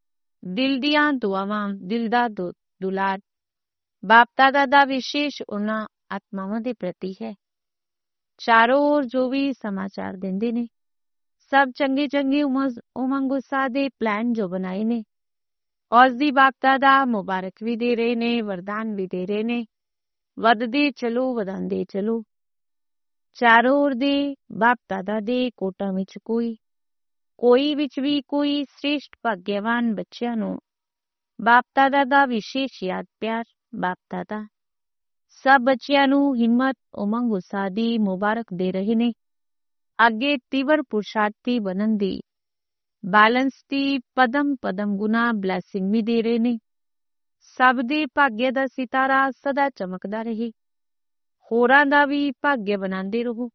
ਦਿਲ ਦੀਆਂ ਦੁਆਵਾਂ, ਦਿਲ ਦਾ ਦੁ ਦੁਲਾਰ ਬਾਪ ਦਾਦਾ ਦਾ ਵਿਸ਼ੇਸ਼ ਉਹਨਾਂ ਆਤਮਾਵਾਂ ਦੇ ਪ੍ਰਤੀ ਹੈ। ਚਾਰੋਂ ओर ਜੋ ਵੀ ਸਮਾਚਾਰ ਦਿੰਦੇ ਨੇ, ਸਭ ਚੰਗੇ ਚੰਗੇ ਉਮੰਗ ਉਤਸ਼ਾਹ ਦੇ ਪਲਾਨ ਜੋ ਬਣਾਏ ਨੇ, ਉਸ ਦੀ ਬਾਪ ਦਾਦਾ ਮੁਬਾਰਕ ਵੀ ਦੇ ਰਹੇ ਨੇ, ਵਰਦਾਨ ਵੀ ਦੇ ਰਹੇ ਨੇ। ਵੱਧਦੇ ਚਲੋ, ਵਧਾਉਂਦੇ ਚਲੋ। ਚਾਰੋਂ ओर ਦੇ ਬਾਪ ਦਾਦਾ ਦੇ ਕੋਟਾਂ ਵਿੱਚ ਕੋਈ ਕੋਈ ਵਿੱਚ ਵੀ ਕੋਈ ਸ੍ਰੇਸ਼ਟ ਭਾਗਿਆਵਾਨ ਬੱਚਿਆਂ ਨੂੰ ਬਾਪ ਦਾਦਾ ਦਾ ਵਿਸ਼ੇਸ਼ ਯਾਦ ਪਿਆਰ। ਬਾਪ ਦਾਦਾ ਸਭ ਬੱਚਿਆਂ ਨੂੰ ਹਿੰਮਤ, ਉਮੰਗ ਉਤਸ਼ਾਹ ਦੀ ਮੁਬਾਰਕ ਦੇ ਰਹੇ ਨੇ। ਅੱਗੇ ਤੀਵਰ ਪੁਰਸ਼ਾਰਥੀ ਬਣਨ ਦੀ, ਬੈਲੈਂਸ ਦੀ ਪਦਮ ਪਦਮ ਗੁਣਾ ਬਲੈਸਿੰਗ ਵੀ ਦੇ ਰਹੇ ਨੇ। ਸਭ ਦੇ ਭਾਗਯ ਦਾ ਸਿਤਾਰਾ ਸਦਾ ਚਮਕਦਾ ਰਹੇ। ਹੋਰਾਂ ਦਾ ਵੀ ਭਾਗਯ ਬਣਾਉਂਦੇ ਰਹੋ,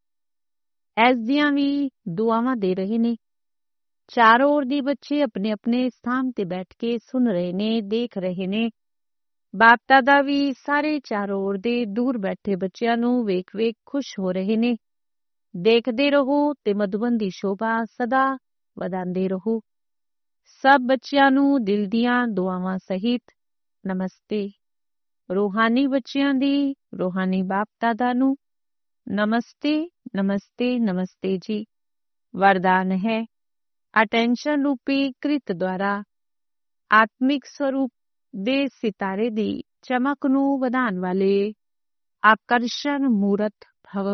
ਐਸ ਦੀਆਂ ਵੀ ਦੁਆਵਾਂ ਦੇ ਰਹੇ ਨੇ। ਚਾਰੋਂ ओर ਦੇ ਬੱਚੇ ਆਪਣੇ ਆਪਣੇ ਸਥਾਨ ਤੇ ਬੈਠ ਕੇ ਸੁਣ ਰਹੇ ਨੇ, ਦੇਖ ਰਹੇ ਨੇ। ਬਾਪ ਦਾਦਾ ਵੀ ਸਾਰੇ ਚਾਰੋਂ ओर ਦੇ ਦੂਰ ਬੈਠੇ ਬੱਚਿਆਂ ਨੂੰ ਵੇਖ ਵੇਖ ਖੁਸ਼ ਹੋ ਰਹੇ ਨੇ। ਦੇਖਦੇ ਰਹੋ ਤੇ ਮਧੂਬਨ ਦੀ ਸ਼ੋਭਾ ਸਦਾ ਵਧਾਉਂਦੇ ਰਹੋ। ਸਭ ਬੱਚਿਆਂ ਨੂੰ ਦਿਲ ਦੀਆਂ ਦੁਆਵਾਂ ਸਹਿਤ ਨਮਸਤੇ। ਰੂਹਾਨੀ ਬੱਚਿਆਂ ਦੀ ਰੂਹਾਨੀ ਬਾਪ ਦਾਦਾ ਨੂੰ ਨਮਸਤੇ, ਨਮਸਤੇ, ਨਮਸਤੇ ਜੀ। ਵਰਦਾਨ ਹੈ, ਅਟੈਂਸ਼ਨ ਰੂਪੀ ਕ੍ਰਿਤ ਦੁਆਰਾ ਆਤਮਿਕ ਸਰੂਪ ਦੇ ਸਿਤਾਰੇ ਦੀ ਚਮਕ ਨੂੰ ਵਧਾਉਣ ਵਾਲੇ ਆਕਰਸ਼ਣ ਮੂਰਤ ਭਵ।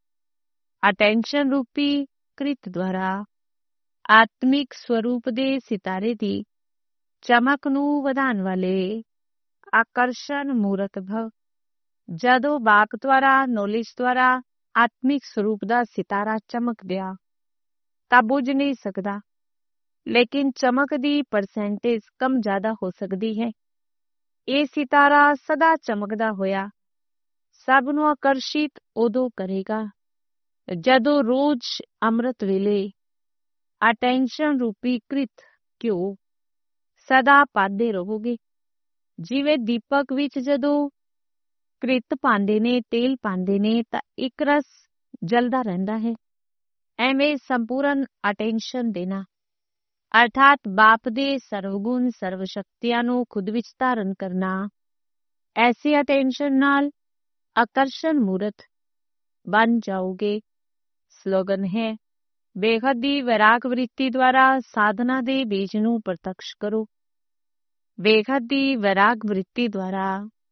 ਅਟੈਂਸ਼ਨ ਰੂਪੀ ਕ੍ਰਿਤ ਦੁਆਰਾ ਆਤਮਿਕ ਸਰੂਪ ਦੇ ਸਿਤਾਰੇ ਦੀ ਚਮਕ ਨੂੰ ਵਧਾਉਣ ਵਾਲੇ ਆਕਰਸ਼ਣ ਮੂਰਤ ਭਵ। ਜਦੋਂ ਬਾਪ ਦੁਆਰਾ, ਨੌਲੇਜ ਦੁਆਰਾ ਆਤਮਿਕ ਸਰੂਪ ਦਾ ਸਿਤਾਰਾ ਚਮਕ ਗਿਆ ਤਾਂ ਬੁਝ ਨਹੀਂ ਸਕਦਾ, ਲੇਕਿਨ ਚਮਕ ਦੀ ਪਰਸੈਂਟੇਜ ਕਮ ਜ਼ਿਆਦਾ ਹੋ ਸਕਦੀ ਹੈ। ਇਹ ਸਿਤਾਰਾ ਸਦਾ ਚਮਕਦਾ ਹੋਇਆ ਸਭ ਨੂੰ ਆਕਰਸ਼ਿਤ ਉਦੋਂ ਕਰੇਗਾ ਜਦੋਂ ਰੋਜ਼ ਅੰਮ੍ਰਿਤ ਵੇਲੇ ਅਟੈਂਸ਼ਨ ਰੂਪੀ ਕ੍ਰਿਤ ਘਿਓ ਸਦਾ ਪਾਉਂਦੇ ਰਹੋਗੇ। ਜਿਵੇਂ ਦੀਪਕ ਵਿੱਚ ਜਦੋਂ ਕ੍ਰਿਤ ਪਾਉਂਦੇ ਨੇ, ਤੇਲ ਪਾਉਂਦੇ ਨੇ ਤਾਂ ਇੱਕ ਰਸ ਜਲਦਾ ਰਹਿੰਦਾ ਹੈ। ਐਵੇਂ ਸੰਪੂਰਨ ਅਟੈਂਸ਼ਨ ਦੇਣਾ, ਅਰਥਾਤ ਬਾਪ ਦੇ ਸਰਵਗੁਣ ਸਰਵ ਸ਼ਕਤੀਆਂ ਨੂੰ ਖੁਦ ਵਿੱਚ ਧਾਰਨ ਕਰਨਾ। ਐਸੀ ਅਟੈਂਸ਼ਨ ਨਾਲ ਆਕਰਸ਼ਣ ਮੂਰਤ ਬਣ ਜਾਓਗੇ। ਸਲੋਗਨ ਹੈ, ਬੇਹੱਦ ਦੀ ਵੈਰਾਗ ਵ੍ਰਿਤੀ ਦੁਆਰਾ ਸਾਧਨਾ ਦੇ ਬੀਜ ਨੂੰ ਪ੍ਰਤੱਖ ਕਰੋ। ਬੇਹੱਦ ਦੀ ਵੈਰਾਗ ਵ੍ਰਿਤੀ ਦੁਆਰਾ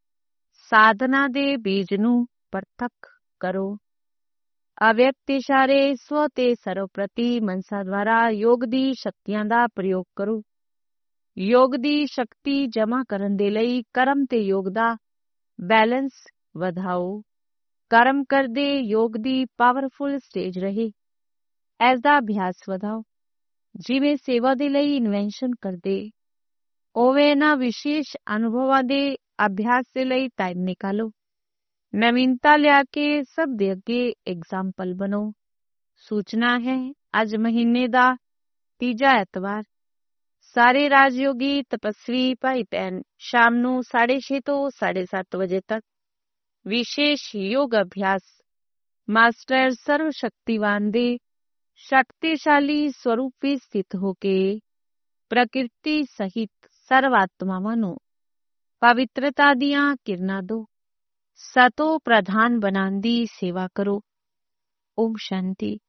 ਸਾਧਨਾ ਦੇ ਬੀਜ ਨੂੰ ਪ੍ਰਤੱਖ ਕਰੋ। ਅਵਿਅਕਤ ਇਸ਼ਾਰੇ ਸਵ ਤੇ ਸਰਵ ਪ੍ਰਤੀ ਮਨਸਾ ਦੁਆਰਾ ਯੋਗ ਦੀ ਸ਼ਕਤੀਆਂ ਦਾ ਪ੍ਰਯੋਗ ਕਰੋ। ਯੋਗ ਦੀ ਸ਼ਕਤੀ ਜਮ੍ਹਾਂ ਕਰਨ ਦੇ ਲਈ ਕਰਮ ਤੇ ਯੋਗ ਦਾ ਬੈਲੈਂਸ ਵਧਾਓ। ਕਰਮ ਕਰਦੇ ਯੋਗ ਦੀ ਪਾਵਰਫੁਲ ਸਟੇਜ ਰਹੇ, ਇਸ ਦਾ ਅਭਿਆਸ ਵਧਾਓ। ਜਿਵੇਂ ਸੇਵਾ ਦੇ ਲਈ ਇਨਵੈਂਸ਼ਨ ਕਰਦੇ, ਉਵੇਂ ਇਹਨਾਂ ਵਿਸ਼ੇਸ਼ ਅਨੁਭਵਾਂ ਦੇ ਅਭਿਆਸ ਦੇ ਲਈ ਟਾਈਮ ਨਿਕਾਲੋ। ਨਵੀਨਤਾ ਲਿਆ ਕੇ ਸਭ ਦੇ ਅੱਗੇ ਐਗਜ਼ਾਮਪਲ ਬਣੋ। ਸੂਚਨਾ ਹੈ, ਅੱਜ ਮਹੀਨੇ ਦਾ ਤੀਜਾ ਐਤਵਾਰ। ਸਾਰੇ ਰਾਜਯੋਗੀ ਤਪਸਵੀ ਭਾਈ ਭੈਣ ਸ਼ਾਮ ਨੂੰ ਸਾਢੇ ਛੇ ਤੋਂ ਸਾਢੇ ਸੱਤ ਵਜੇ ਤੱਕ ਵਿਸ਼ੇਸ਼ ਯੋਗ ਅਭਿਆਸ ਮਾਸਟਰ ਸਰਵ ਸ਼ਕਤੀਵਾਨ ਦੇ ਸ਼ਕਤੀਸ਼ਾਲੀ ਸਰੂਪ ਵਿੱਚ ਸਥਿਤ ਹੋ ਕੇ ਪ੍ਰਕਿਰਤੀ ਸਹਿਤ ਸਰਵ ਆਤਮਾਵਾਂ ਨੂੰ ਪਵਿੱਤਰਤਾ ਦੀਆਂ ਕਿਰਨਾਂ ਦੋ, ਸਤੋ ਪ੍ਰਧਾਨ ਬਣਾਉਣ ਦੀ ਸੇਵਾ ਕਰੋ। ਓਮ ਸ਼ਾਂਤੀ।